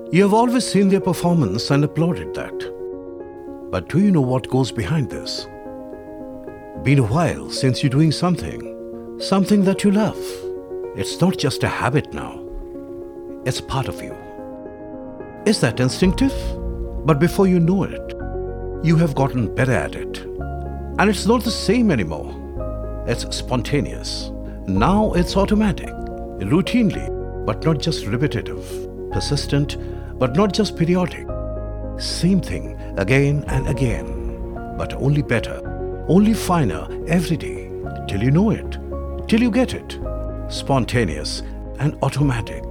You have always seen their performance and applauded that. But do you know what goes behind this? Been a while since you're doing something that you love. It's not just a habit now. It's part of you. Is that instinctive? But before you know it, you have gotten better at it. And it's not the same anymore. It's spontaneous. Now it's automatic, routinely, but not just repetitive, persistent, but not just periodic. Same thing again and again, but only better, only finer every day, till you know it, till you get it. Spontaneous and automatic.